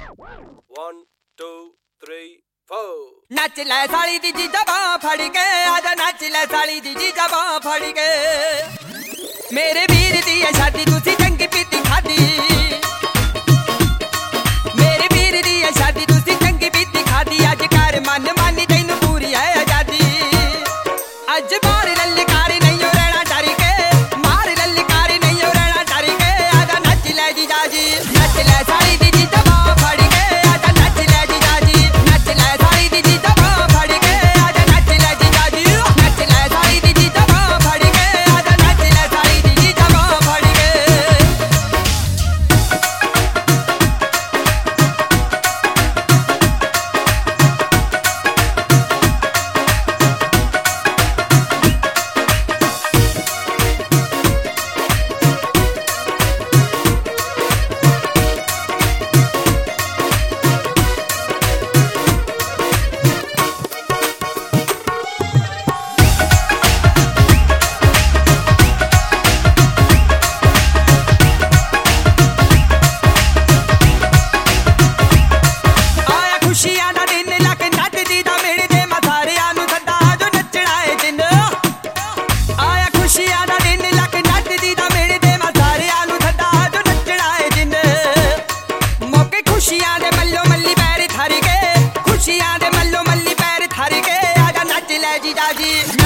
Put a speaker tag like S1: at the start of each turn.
S1: 1 2 3 4
S2: नच ले साली दी जीजा बांह फड़ के, आजा नच ले साली दी जीजा बांह फड़ के। मेरे वीर दी है शादी तुसी चंगी पीती खादी, मेरे वीर दी है शादी तुसी चंगी पीती खादी। अज कर मन मानी तैनू पूरी है आजादी, अज मार ललकारी नहीं हो रहना डर के, मार ललकारी नहीं हो रहना डर के। आजा नच ले जीजा जी, नच ले साली दी जीजा बांह फड़ के, आजा नच ले जीजा जी, नच ले साली दी जीजा बांह फड़ के, आजा नच ले जीजा जी, नच ले साली दी जीजा बांह फड़ के, आजा नच ले साली दी जीजा बांह फड़ के। खुशियां दा दिन लक नचदी दा मिलदे मैं सारियां नू सदा जो नचना है जिन। आया खुशियां दा दिन लक नचदी दा मिलदे मैं सारियां नू सदा जो नचना है जिन। मौके खुशियां दे मल्लो मल्ली पैर थारी के, खुशियां दे मल्लो मल्ली पैर थारी के। आजा नच ले जीजा जी,